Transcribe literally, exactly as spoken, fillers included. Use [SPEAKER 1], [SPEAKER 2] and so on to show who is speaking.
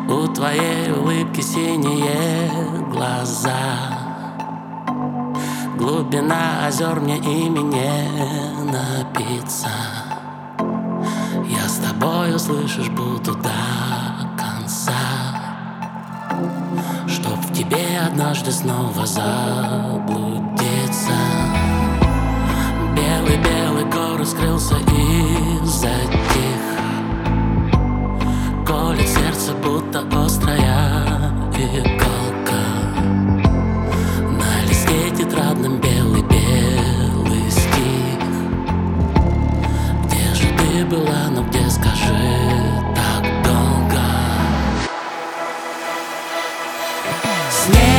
[SPEAKER 1] У твоей улыбки синие глаза. Глубина озер мне ими не напиться. Я с тобой, услышишь, буду до конца, чтоб в тебе однажды снова заблудиться. Белый-белый город скрылся и затих. Колет сердце, будто острая иголка. На листе тетрадном белый-белый стих. Где же ты была, ну где, скажи, так долго? Снег